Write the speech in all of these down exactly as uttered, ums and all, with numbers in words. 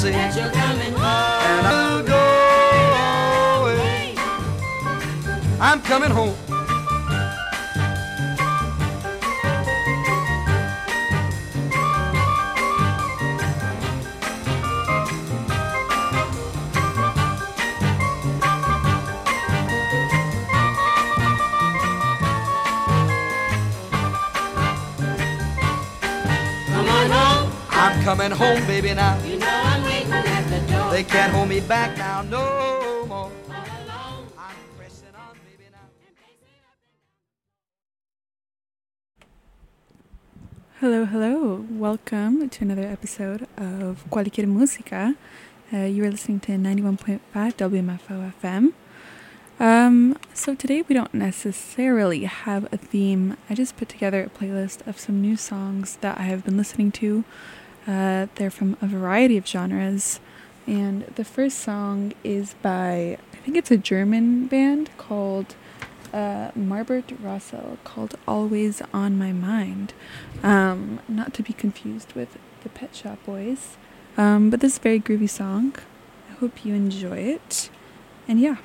say that you're coming home, and I'll go away. I'm coming home. I'm coming home, baby, now. You know I'm waiting at the door. They can't hold me back now, no more. All alone. I'm pressing on, baby, now. Hello, hello. Welcome to another episode of Cualquier Música. Uh, you are listening to ninety-one point five W M F O F M. Um, so today we don't necessarily have a theme. I just put together a playlist of some new songs that I have been listening to. Uh, they're from a variety of genres, and the first song is by, I think it's a German band called uh, Marbert Rossel, called Always on My Mind, um, not to be confused with the Pet Shop Boys, um, but this is a very groovy song. I hope you enjoy it, and yeah.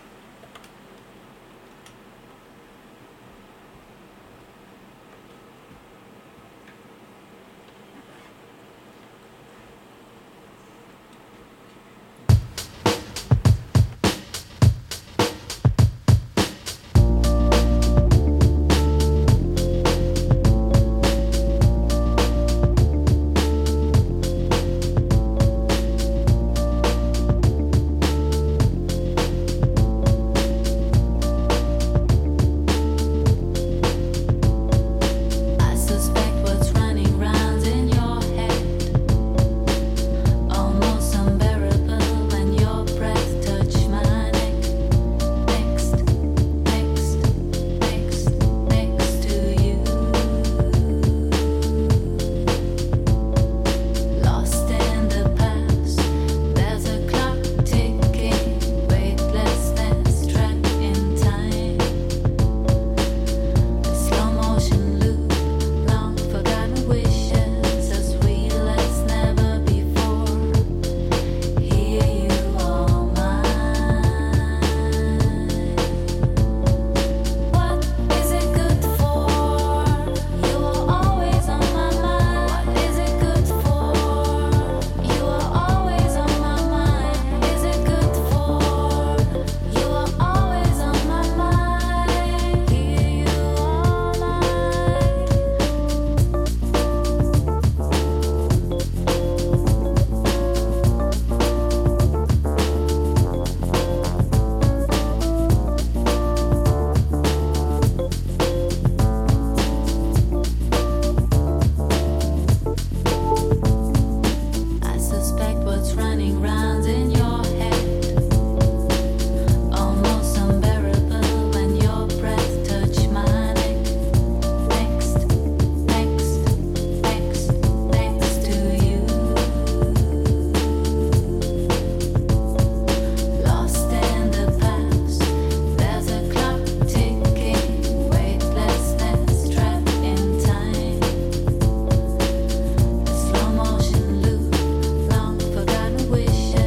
Wish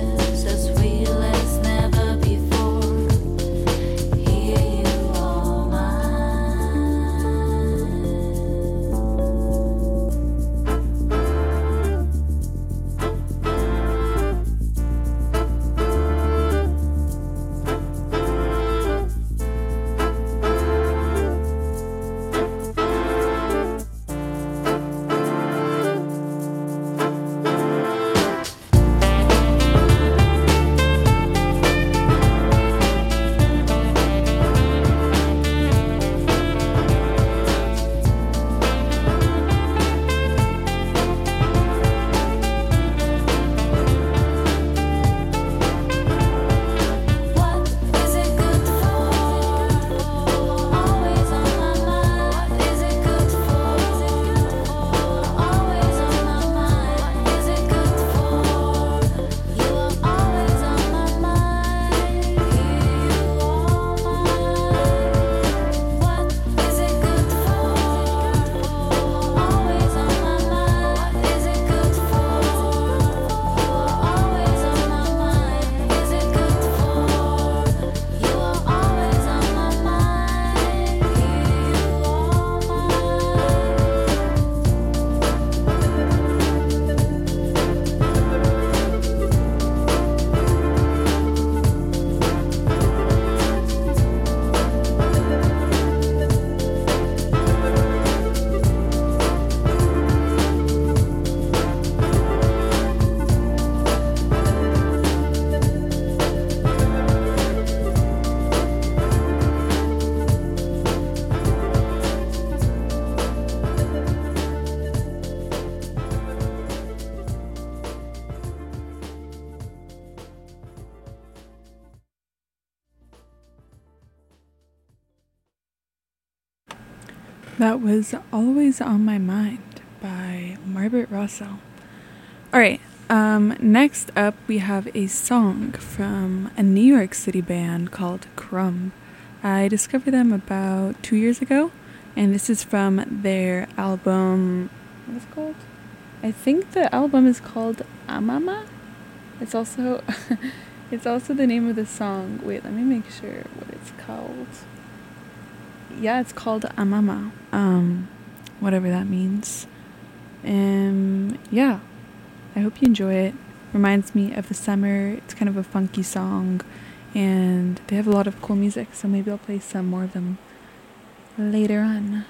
That was Always on My Mind by Margaret Russell. Alright, um, next up we have a song from a New York City band called Crumb. I discovered them about two years ago, and this is from their album, what is it called? I think the album is called Amama. It's also, it's also the name of the song. Wait, let me make sure what it's called. Yeah, it's called Amama, um, whatever that means. Um, yeah, I hope you enjoy it. Reminds me of the summer. It's kind of a funky song, and they have a lot of cool music, so maybe I'll play some more of them later on.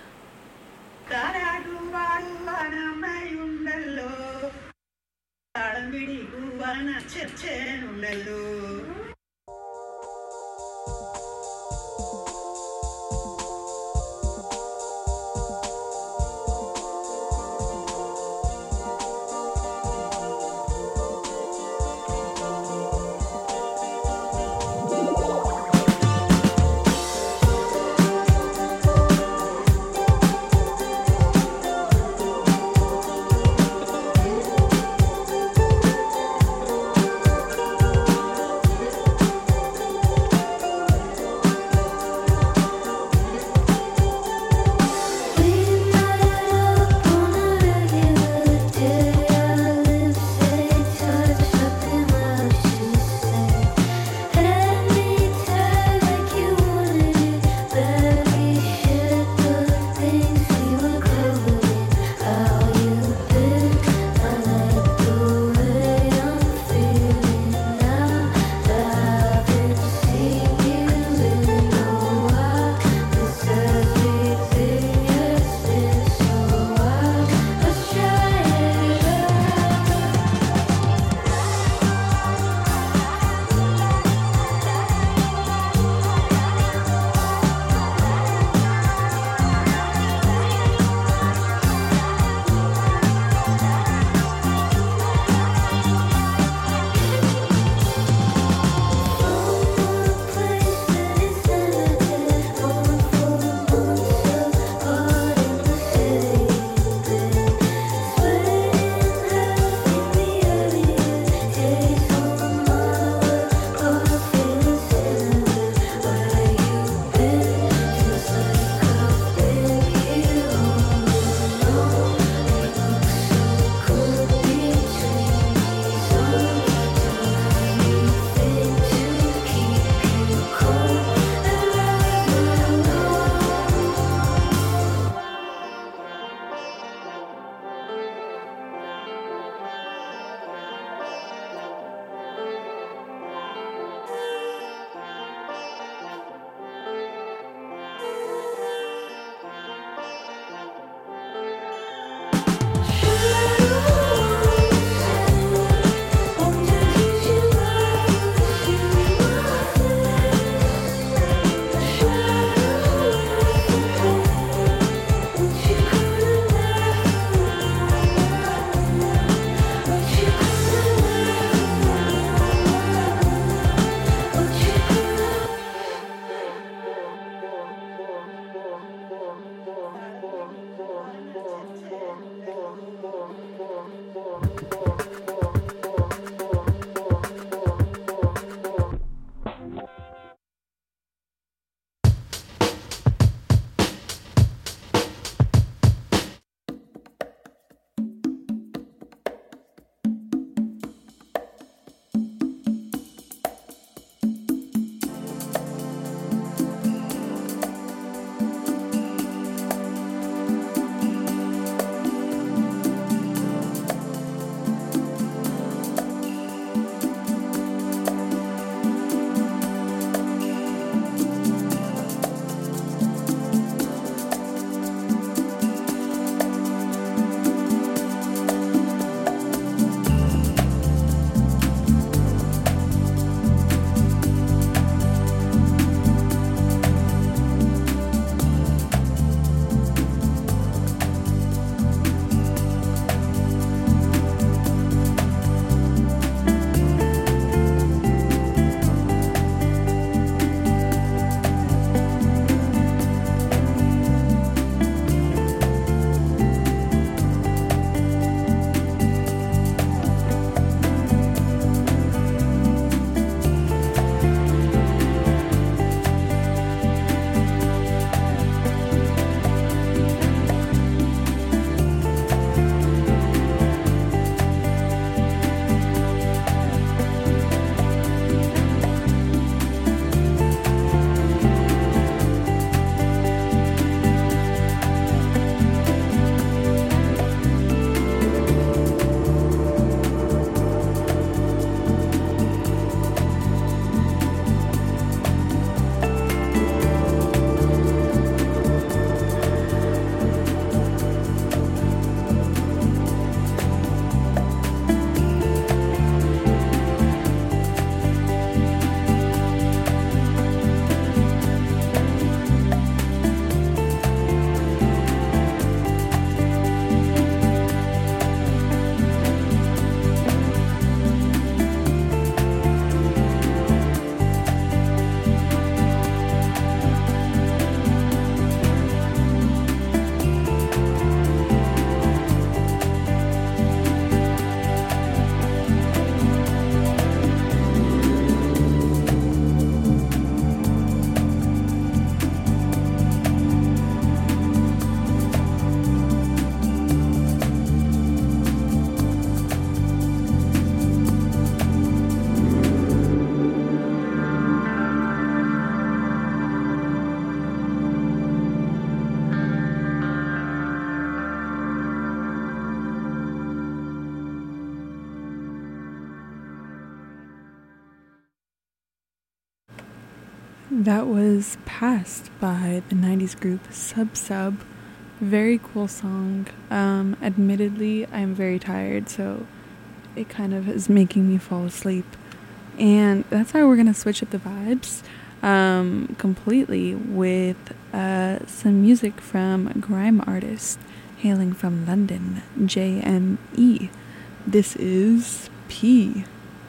That was Passed by the nineties group Sub Sub. Very cool song. Um, admittedly, I'm very tired, so it kind of is making me fall asleep. And that's why we're going to switch up the vibes um, completely with uh, some music from a grime artist hailing from London, J M E. This is P.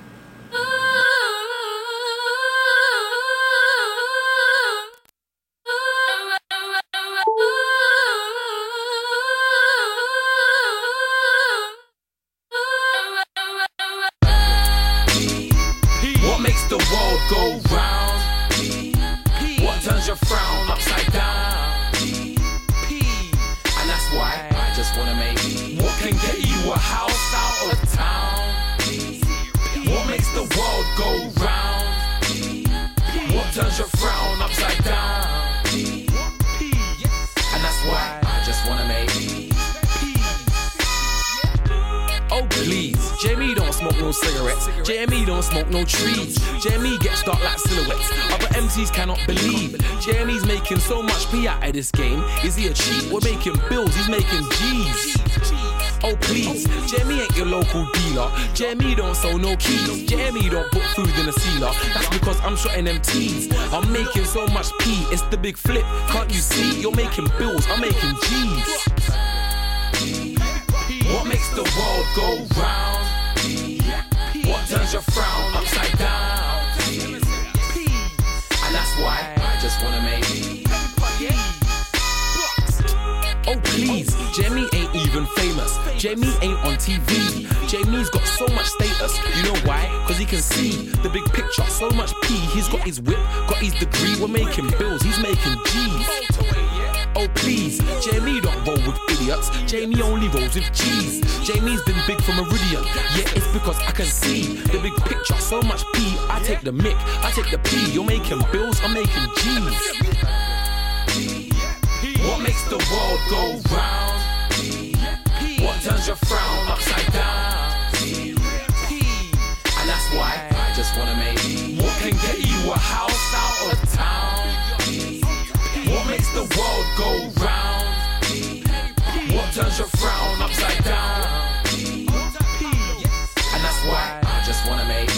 What makes the world go round? What turns your frown upside down? And that's why I just wanna make what can get you a house out of town. What makes the world go round? What turns your frown upside down? And that's why I just wanna make. Oh please, J M E don't smoke no cigarettes. J M E don't smoke no trees. J M E gets dark like silhouettes. Other M Cs cannot believe J M E's making so much P out of this game. Is he a cheat? We're making bills, he's making G's. Oh please, J M E ain't your local dealer. J M E don't sell no keys. J M E don't put food in a sealer. That's because I'm shotting them T's. I'm making so much P, it's the big flip. Can't you see? You're making bills, I'm making G's. What makes the world go round? What turns your frown upside down? And that's why I just wanna make. Oh please, J M E ain't even famous. J M E ain't on T V. J M E's got so much status. You know why? Cause he can see the big picture. So much P, he's got his whip, got his degree. We're making bills, he's making G's. Oh please, J M E don't roll with idiots. J M E only rolls with G's. J M E's been big from Meridian. Yeah, it's because I can see the big picture. So much P, I take the mic, I take the P. You're making bills, I'm making G's. What makes the world go round? What turns your frown upside down? And that's why I just wanna make what can get you a house out of town. What makes the world go round? What turns your frown upside down? And that's why I just wanna make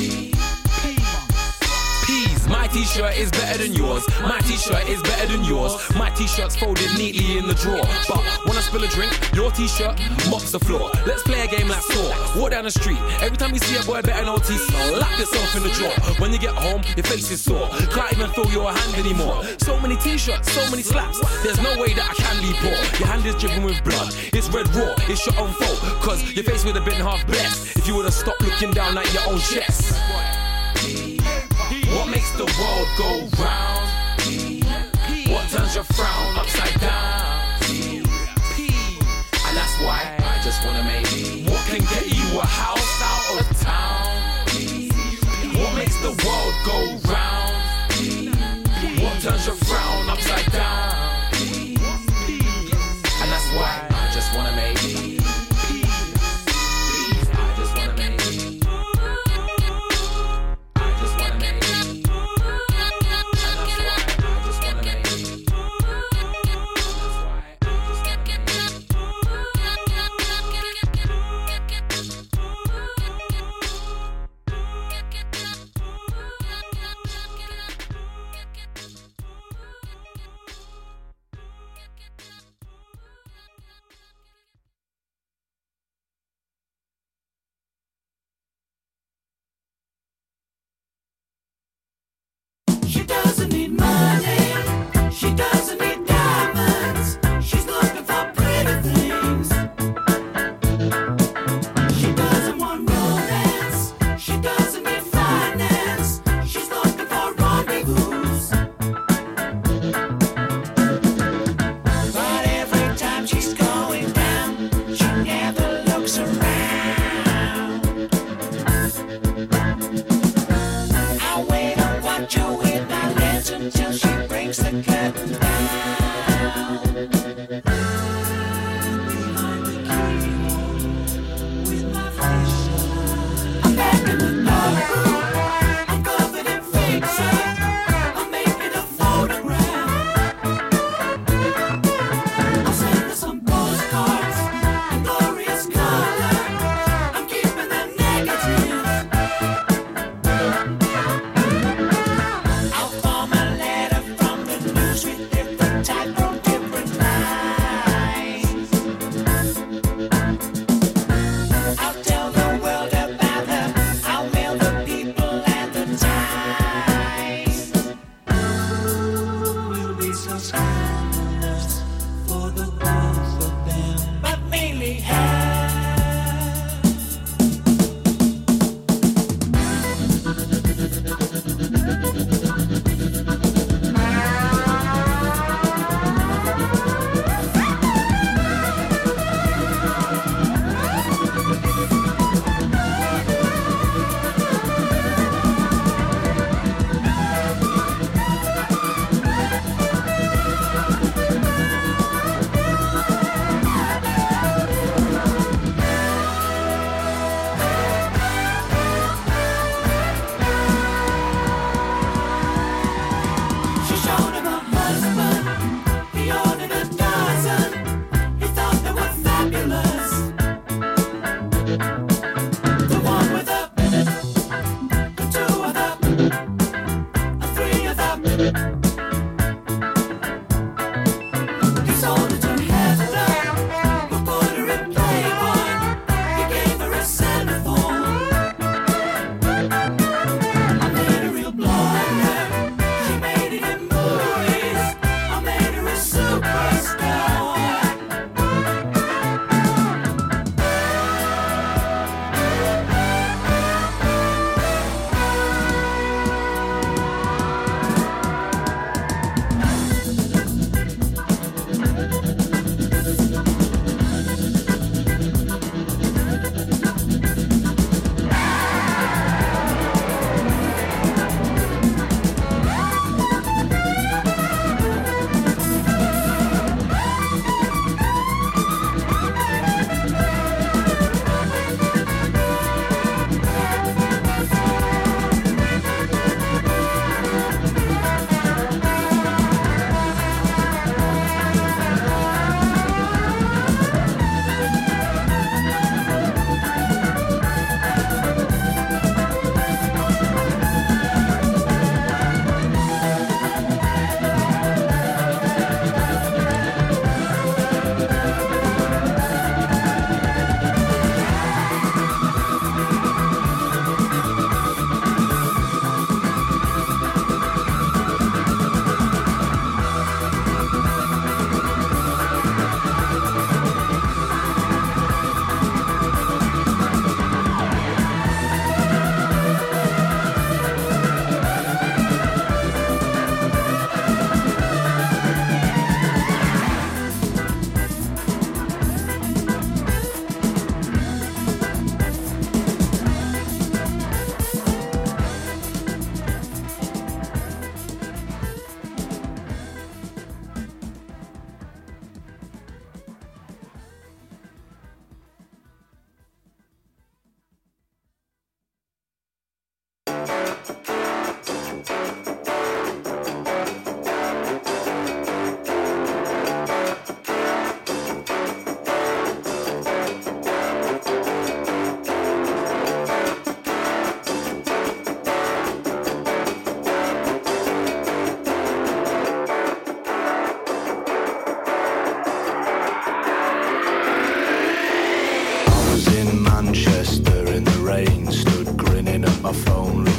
P's. My t-shirt is better than yours. My t-shirt is better than yours. My t-shirt's folded neatly in the drawer. But when I spill a drink, your t-shirt mops the floor. Let's play a game like Saw. Walk down the street. Every time you see a boy better know T, slap yourself in the drawer. When you get home, your face is sore. Can't even feel your hand anymore. So many t-shirts, so many slaps. There's no way that I can be poor. Your hand is dripping with blood. It's red raw. It's your own fault. Cause your face would have been half blessed if you would have stopped looking down at your own chest. What makes the world go round? What turns your frown upside down? And that's why I just wanna make what can get you a house out of town. What makes the world go round? What turns your frown upside down? And that's why I just wanna make I'm covered in fake, sir. I'm making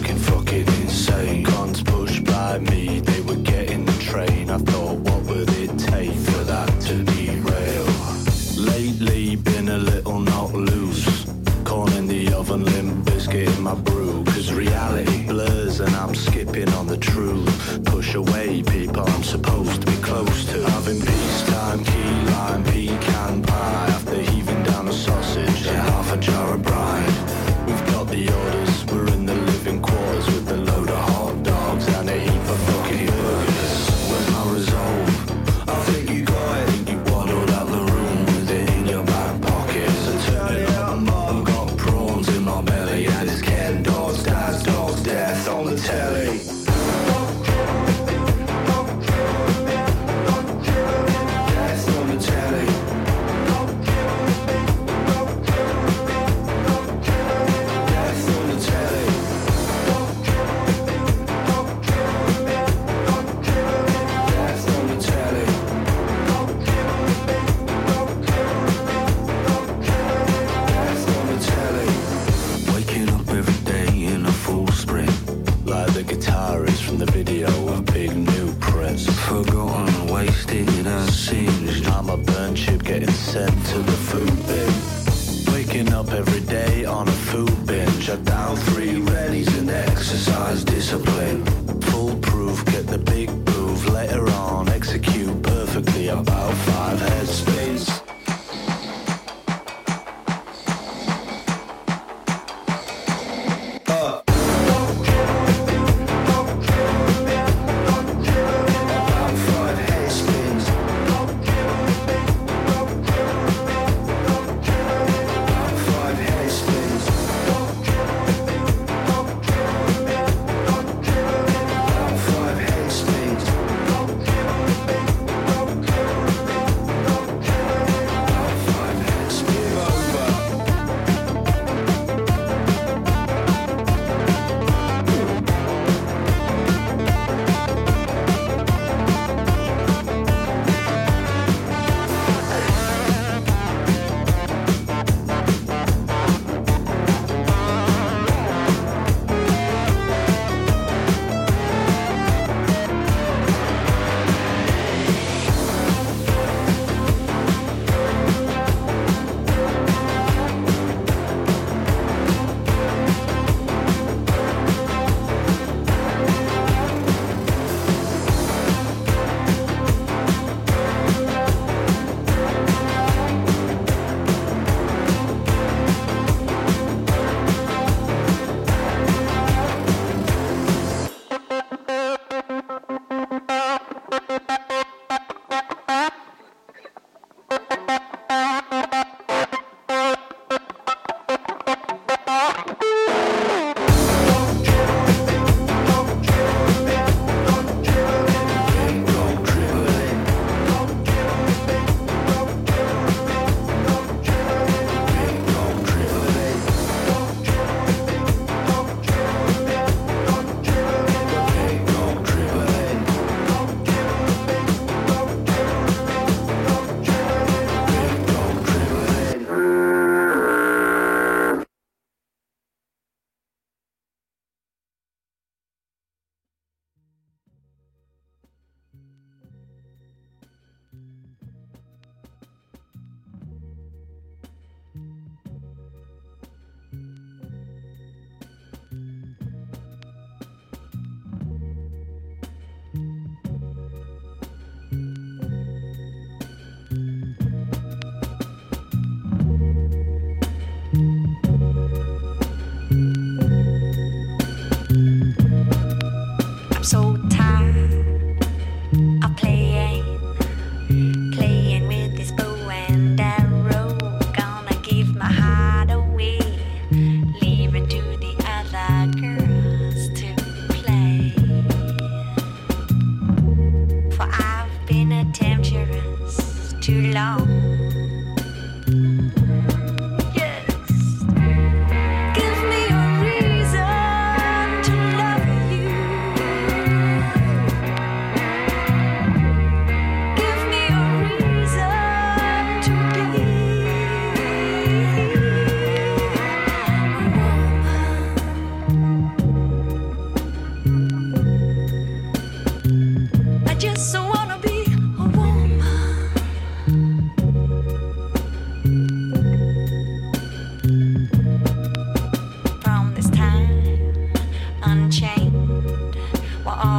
fucking fucking insane. Cons pushed by me, they were getting the train. I thought, what would it take for that to derail? Lately been a little not loose, corn in the oven, limp biscuit in my brew. Cause reality blurs and I'm skipping on the truth. Push away people I'm supposed to be close to. Having peacetime, key lime, pecan pie. After heaving down a sausage and half a jar of brine. We've got the orders, we're in the living quarters with a load of hot dogs and a heap of fucking burgers. Where's my resolve? I think you got it. I think you waddled out the room with it in your back pocket. So turn it up, I've got prawns in my belly and it's Ken dogs, dad's dogs, death on the telly. Sent to the food bin. Waking up every day on a food binge. I down three readies and exercise discipline. Foolproof, get the big move. Later on, execute perfectly about five head spins.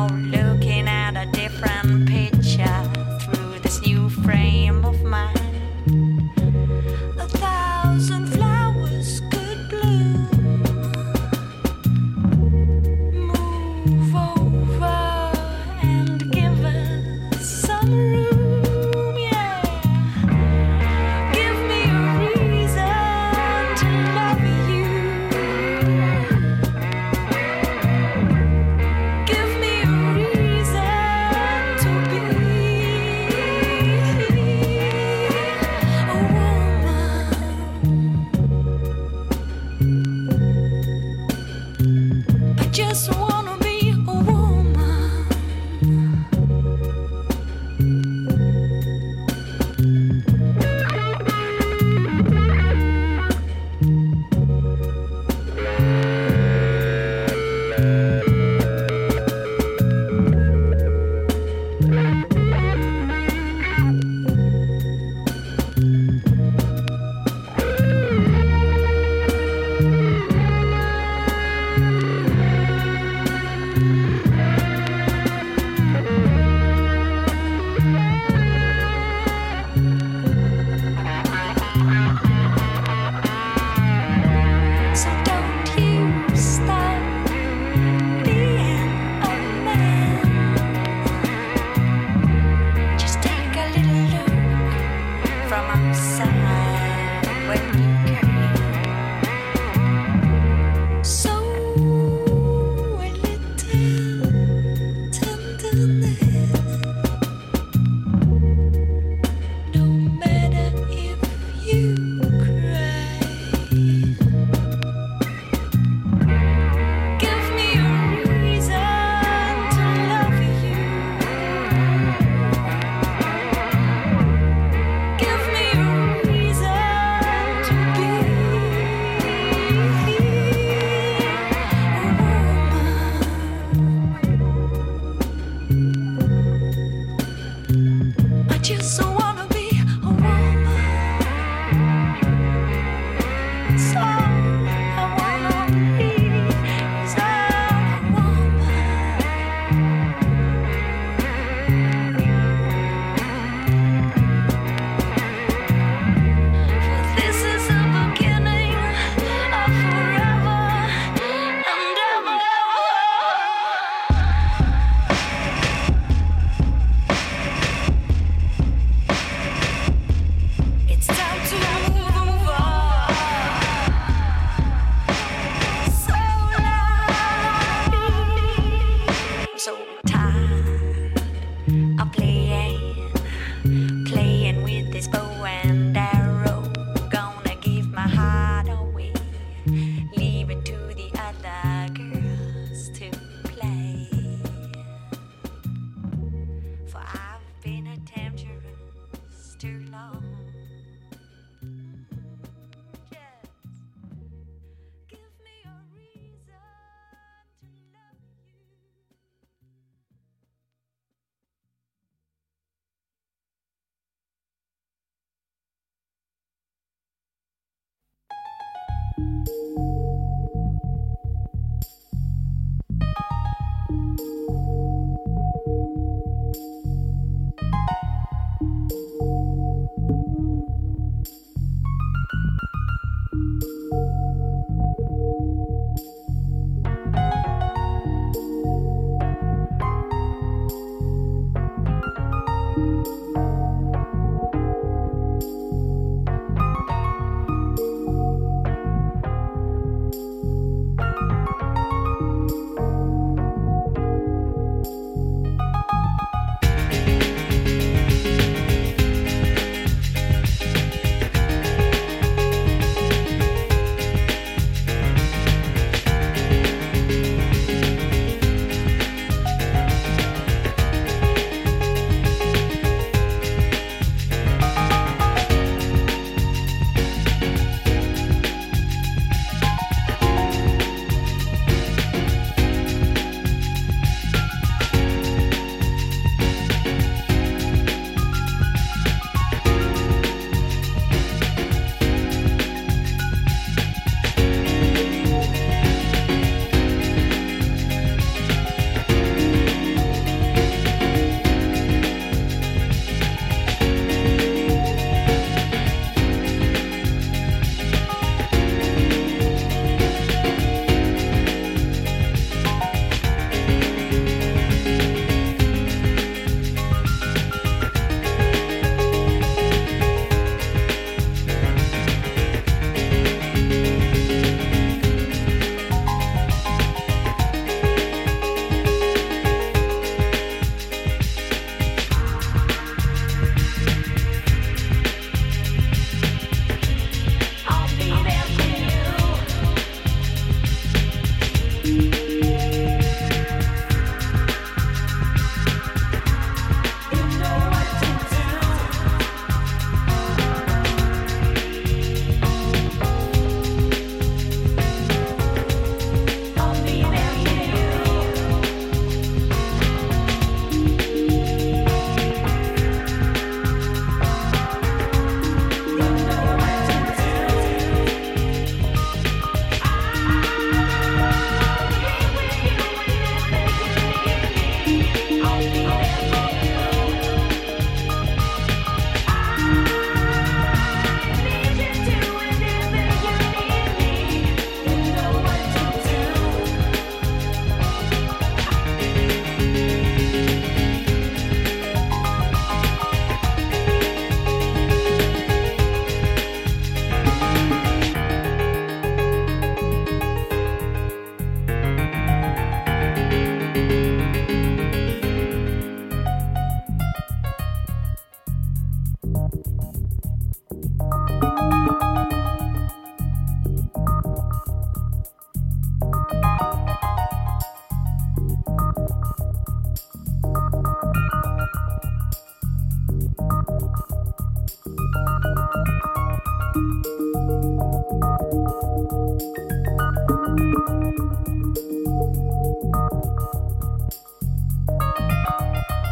looking at a different picture through this new frame of mine. A thousand flowers could bloom. Move over and give us some room, yeah. Give me a reason to love you. Give me a reason.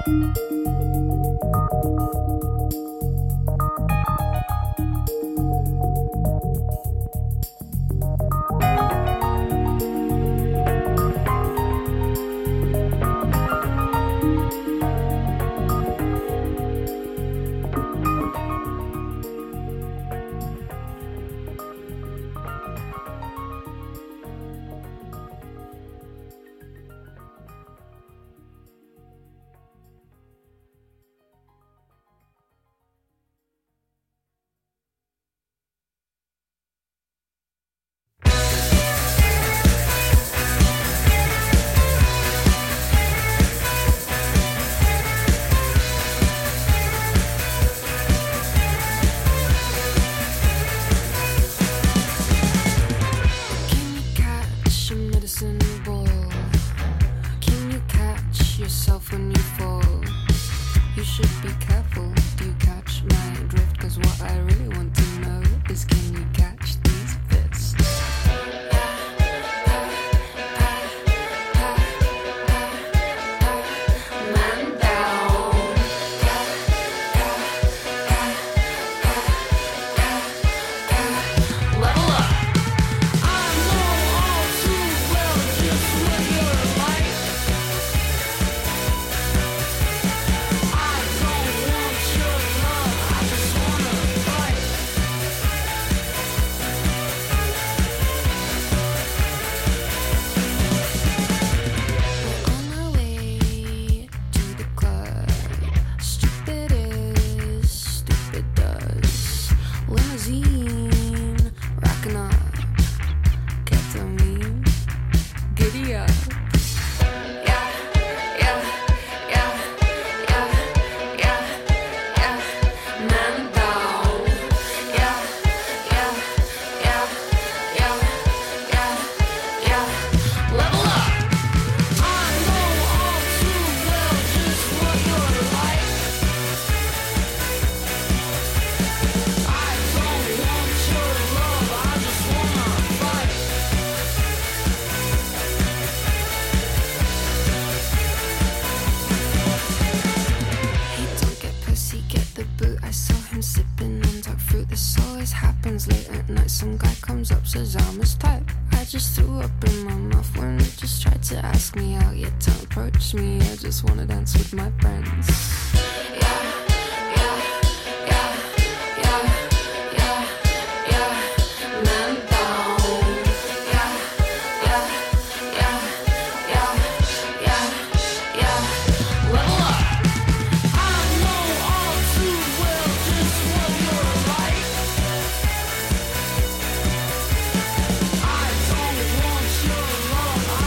Some guy comes up, says I'm his type. I just threw up in my mouth when he just tried to ask me out. Yet don't approach me, I just wanna dance with my friends.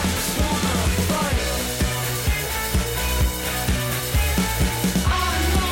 I know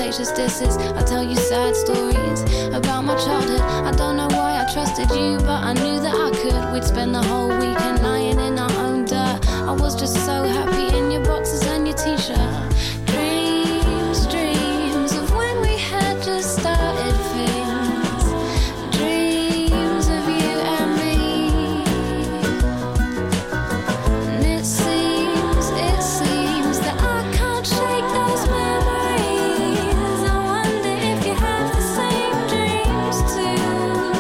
salacious disses. I tell you sad stories about my childhood. I don't know why I trusted you, but I knew that I could. We'd spend the whole weekend lying in our own dirt. I was just so happy in your boxes and your t-shirt. Dreams, dreams of when we had just started things. Dreams of you and me. And it seems, it seems that I can't shake those memories. I wonder if you have the same dreams too.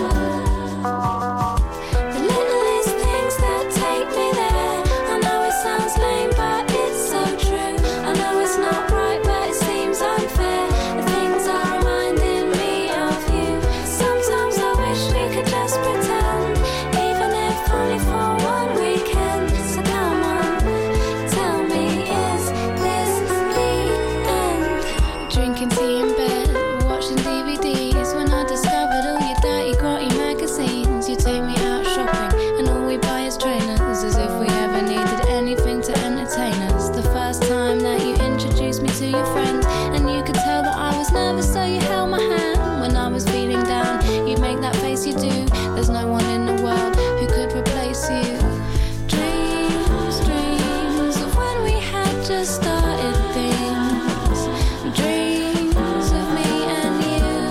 The littlest things that take me there. I know it sounds lame, but it's so true. I know it's not right, but it seems unfair. The things are reminding me of you. Sometimes I wish we could just pretend, even if only for one weekend. So come on, tell me, is this the end? Drinking tea in bed, watching D V Ds. When I discovered all your dirty, grotty magazines, you take me out shopping, and all we buy is trainers, as if we ever needed anything to entertain us. The first time that you introduced me to your friends, and you could tell that I was nervous, so you held my hand. When I was feeling down, you make that face you do. There's no one in the world who could replace you. Dreams, dreams of when we had just started things. Dreams of me and you.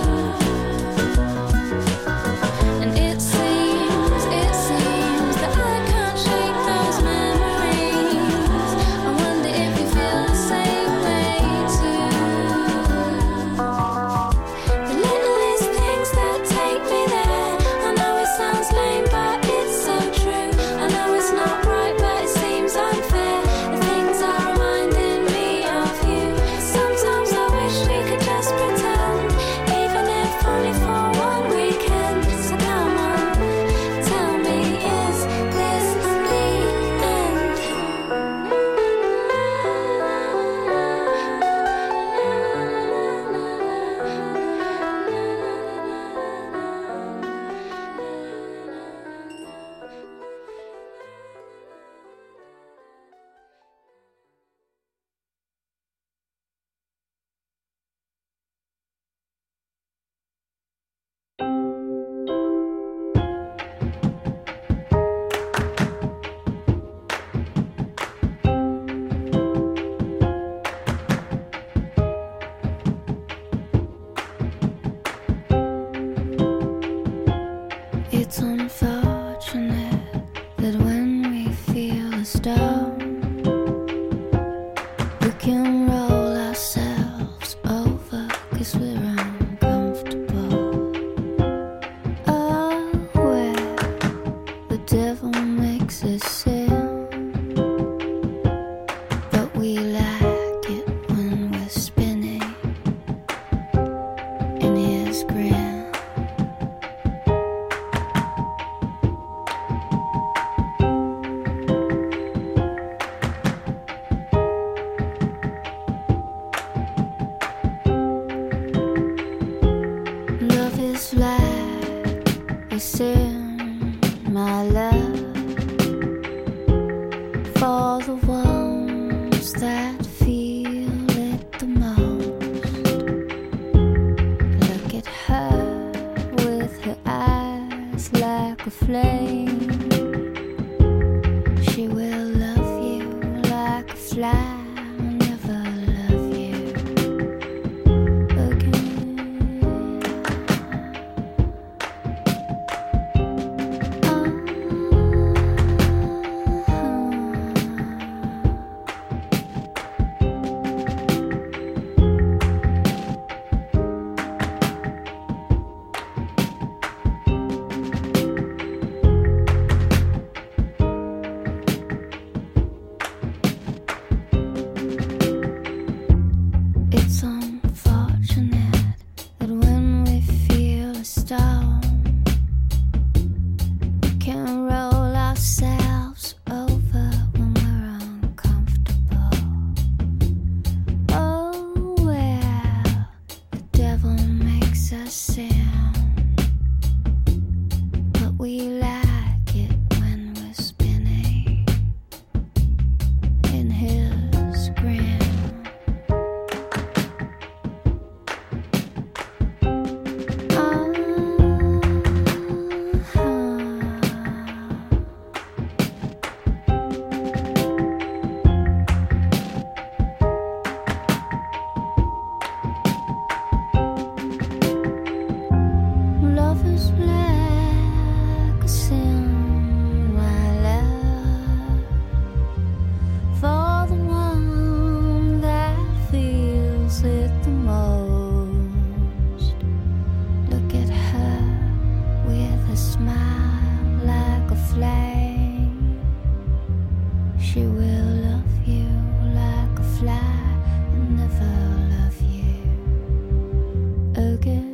And it seems, it seems that I can't shake those memories. I wonder if you feel the same way too. The littlest things that take me there. I know it sounds lame, but it's so true. I know it's not right, but it seems unfair. The things are reminding me of you. Sometimes I wish we could just pretend, even if only for one weekend. So come on, tell me, is this the end? It's unfortunate that when we feel a storm, we can roll ourselves over 'cause we're uncomfortable. Oh, where the devil makes us sin, but we like it when we're spinning in his grin. Love is like a sin, my love, for the ones that feel it the most. Look at her with her eyes like a flame. She will love you like a fly, never love you again. she will love you like a fly and never love you again.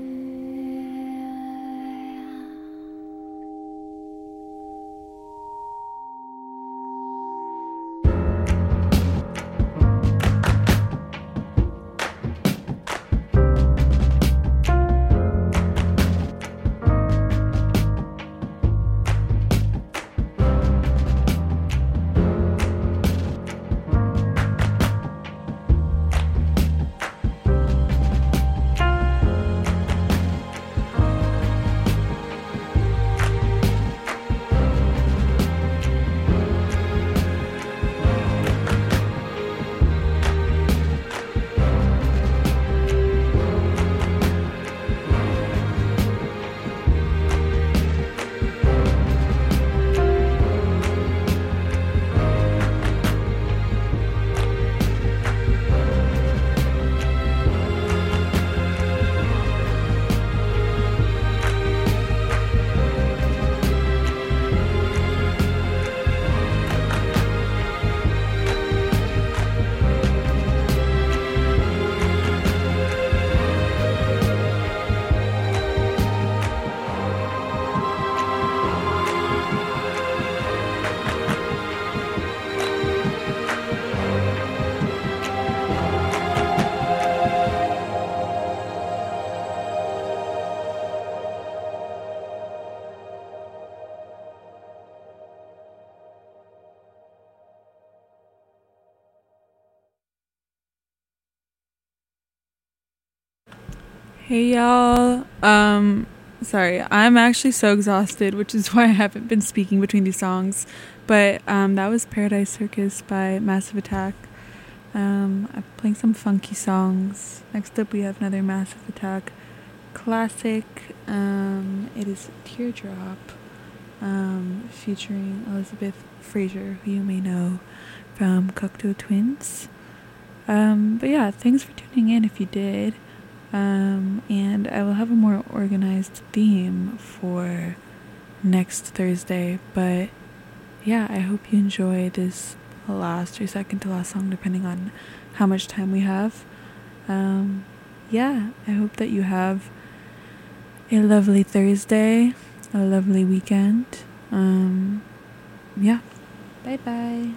Hey y'all. Um sorry, I'm actually so exhausted, which is why I haven't been speaking between these songs. But um that was Paradise Circus by Massive Attack. Um I'm playing some funky songs. Next up we have another Massive Attack classic. Um it is Teardrop, um featuring Elizabeth Fraser, who you may know from Cocteau Twins. Um but yeah, thanks for tuning in if you did. Um, and I will have a more organized theme for next Thursday, but yeah, I hope you enjoy this last or second to last song, depending on how much time we have. Um, yeah, I hope that you have a lovely Thursday, a lovely weekend. Um, yeah, bye bye.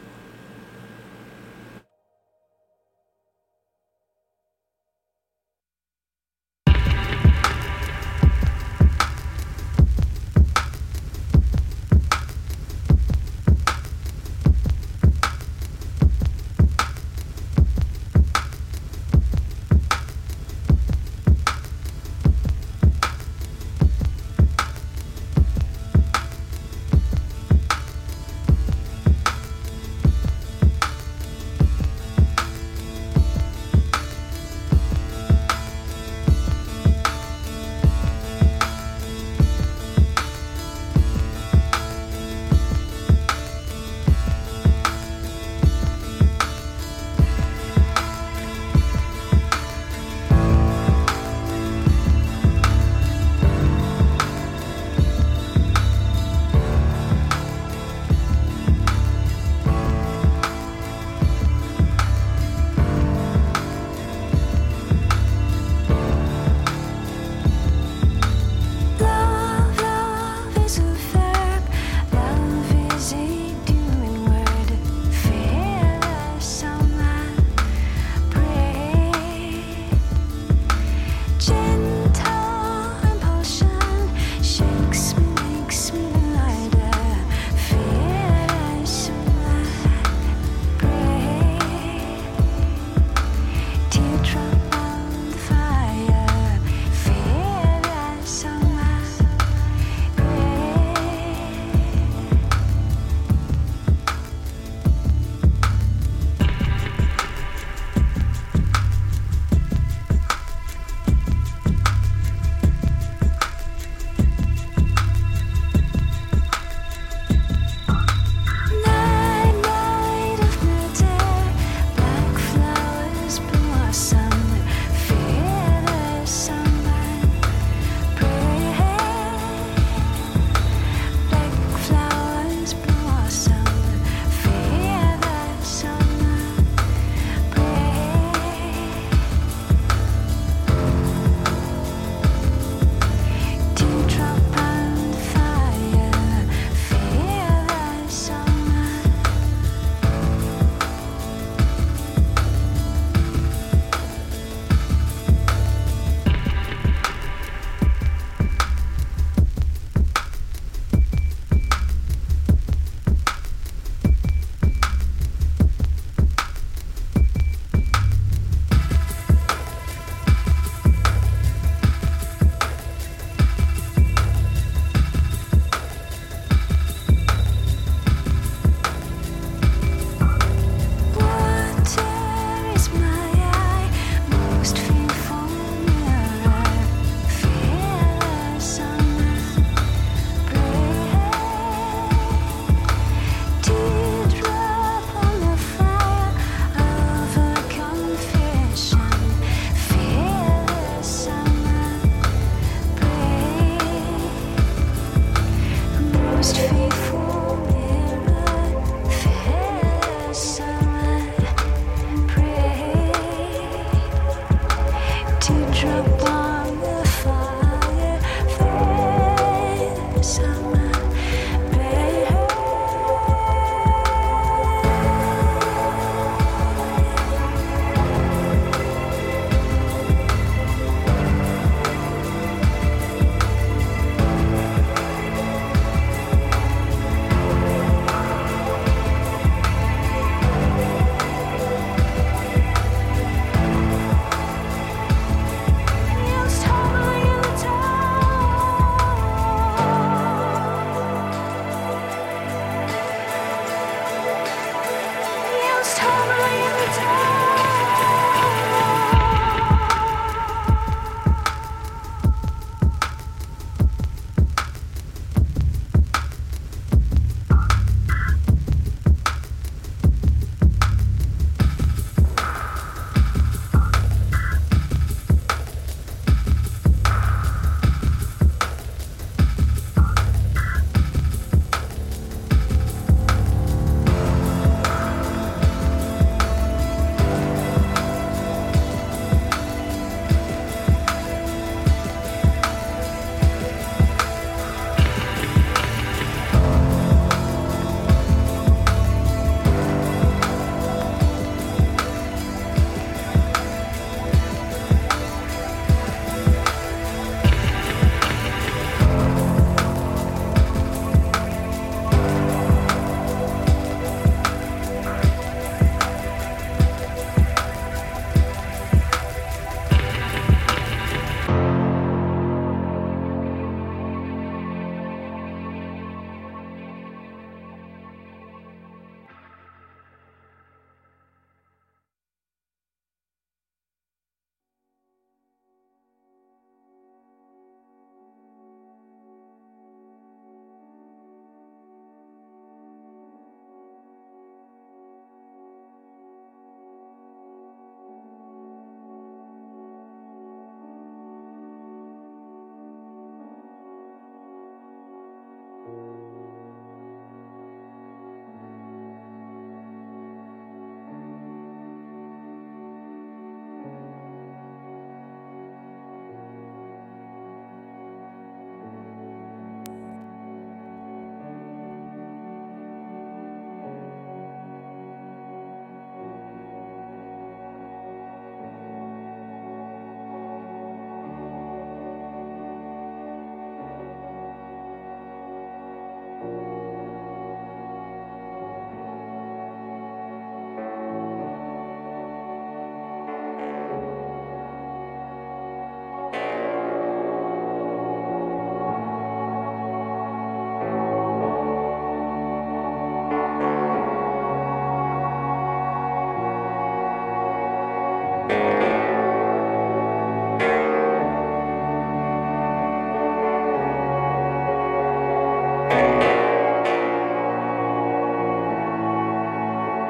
time.